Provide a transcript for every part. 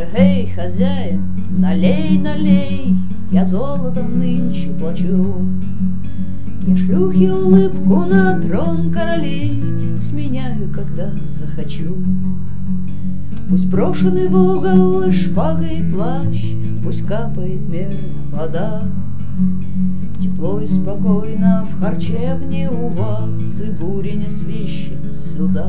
Эй, хозяин, налей, налей, я золотом нынче плачу. Я шлюхе улыбку на трон королей сменяю, когда захочу. Пусть брошенный в угол шпагой плащ, пусть капает мерно вода. Тепло и спокойно в харчевне у вас, и буря не свищет сюда.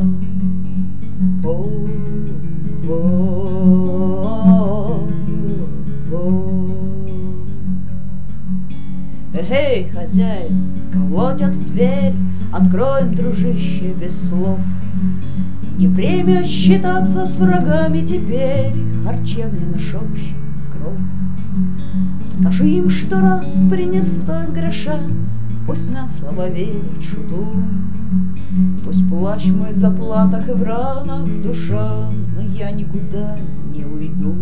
Эй, хозяин, колотят в дверь, откроем, дружище, без слов. Не время считаться с врагами теперь, харчевня наш общий кров. Скажи им, что распри не стоит гроша, пусть на слово верят шуту. Пусть плач мой в заплатах и в ранах душа, но я никуда не уйду.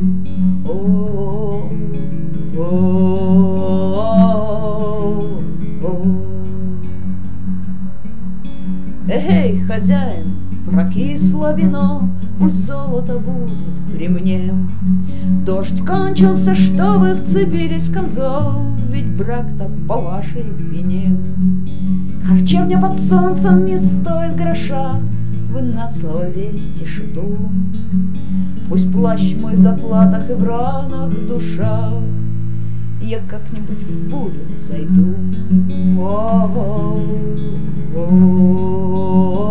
Эй, хозяин, прокисло вино, пусть золото будет при мне. Дождь кончился, что вы вцепились в камзол, ведь брак-то по вашей вине. Харчевня под солнцем не стоит гроша, вы на слово верьте шуту. Пусть плащ мой в заплатах и в ранах душа, я как-нибудь в бурю зайду.